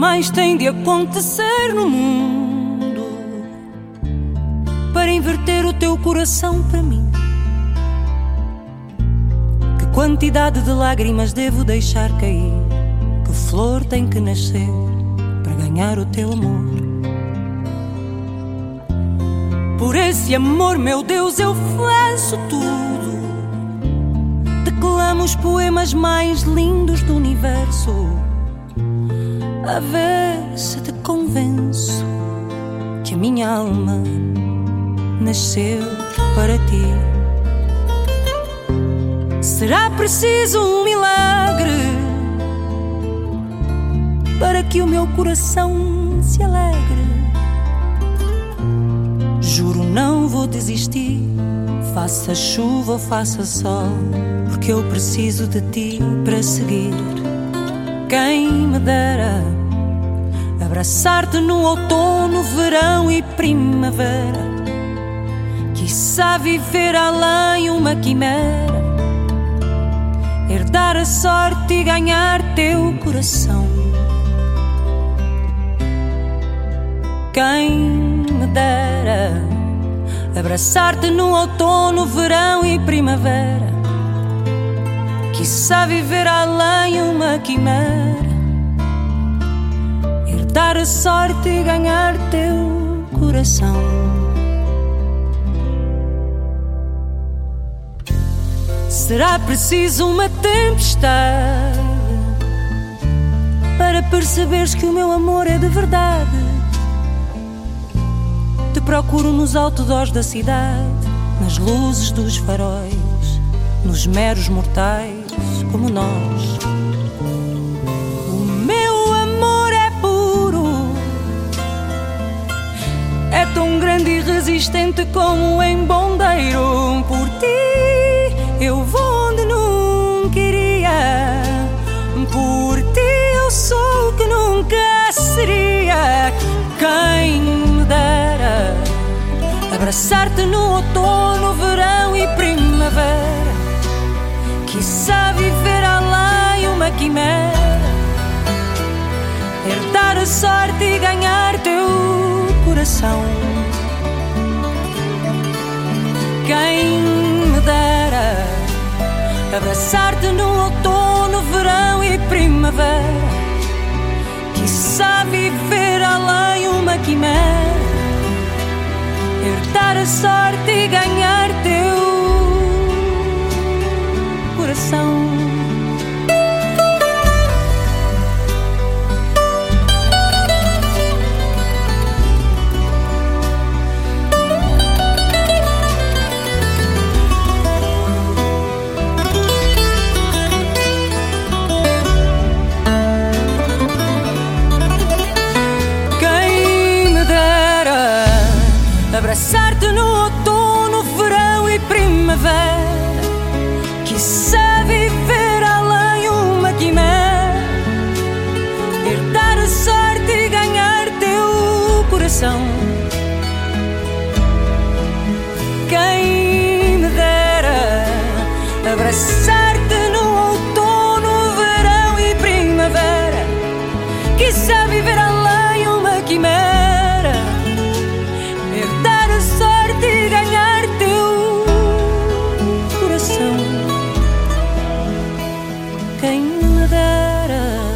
mais tem de acontecer no mundo para inverter o teu coração para mim? Que quantidade de lágrimas devo deixar cair? Que flor tem que nascer para ganhar o teu amor? Por esse amor, meu Deus, eu faço tudo. Declamo os poemas mais lindos do universo, a ver se te convenço que a minha alma nasceu para ti. Será preciso um milagre para que o meu coração se alegre. Juro, não vou desistir, faça chuva ou faça sol, porque eu preciso de ti para seguir. Quem me dera abraçar-te no outono, verão e primavera, quiçá viver além uma quimera, herdar a sorte e ganhar teu coração. Quem me dera abraçar-te no outono, verão e primavera, quiçá viver além uma quimera, herdar a sorte e ganhar teu coração. Será preciso uma tempestade para perceberes que o meu amor é de verdade. Te procuro nos outdoors da cidade, nas luzes dos faróis, nos meros mortais como nós. O meu amor é puro, é tão grande e resistente como um embondeiro. Por ti eu vou onde nunca iria, por ti eu sou o que nunca seria. Quem me dera abraçar-te no outono, verão e primavera, quiçá viver além uma quimera, herdar a sorte e ganhar teu coração. Quem me dera abraçar-te no outono, verão e primavera, quiçá viver além uma quimera, herdar a sorte e ganhar teu coração. Abraçar-te no outono, verão e primavera, quiçá viver além uma quimera, herdar a sorte e ganhar teu coração. Quem me dera abraçar-te no outono, verão e primavera, quiçá viver além uma quimera, herdar a sorte e ganhar teu coração. Quem me dera